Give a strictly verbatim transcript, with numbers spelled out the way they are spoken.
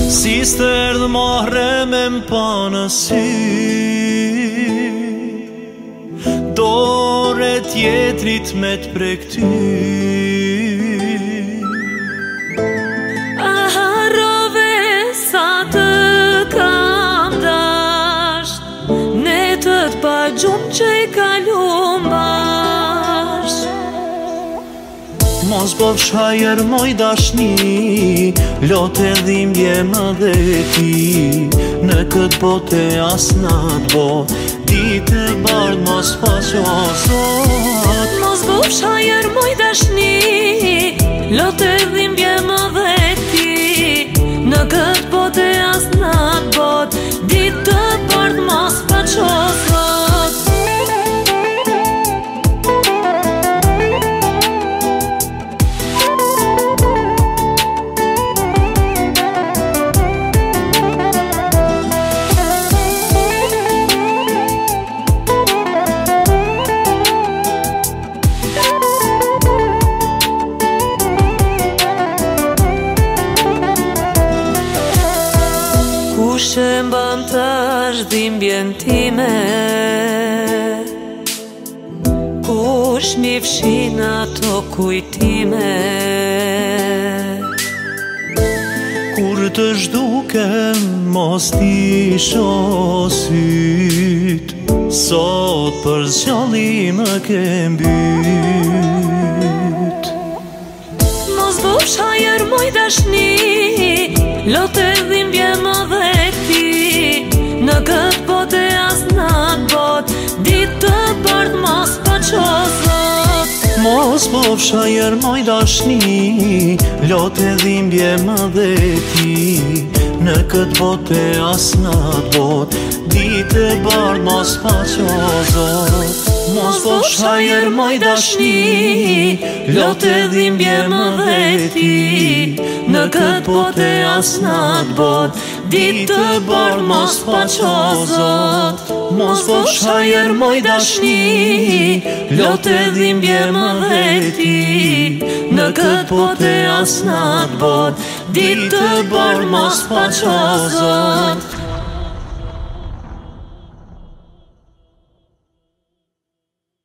Si sterdh mahrem e m'panësi, dore tjetrit me t'prekty. A harrove sa të kam dasht, ne të t'pagjum që i kalum basht. Mos bo fshajer moj dashni, lote dhimbje më dhe ti. Në këtë bote as natë bot, ditë e bardh mos faqo zot. Mos bo fshajer moj dashni, lote dhimbje më dhe ti. Në këtë bote as natë bot, ditë e bardh mos faqo zot. Kush e mban tash dhimbjen time, kush mi fshin ato kujtime. Kur të zhdukem mos t'i shoh syt, sot për zgjalli më ke mbyt. Mos bo fshajer moj dashni, lote dhimbje më dhe ti. Në këtë bote as natë bot, ditë të bardh mos faqo zot. Mos bo fshajer moj dashni, lote dhimbje më dhe ti. Në këtë bote as natë bot, ditë e bardh mos faqo zot. Mos bo fshajer moj dashni, lote dhimbje më dhe ti. Në këtë bote as natë bot, ditë e bardh mos faqo zot. Mos bo fshajer moj dashni, lote dhimbje më dhe ti. Në këtë bote as natë bot, ditë e bardh mos faqo zot.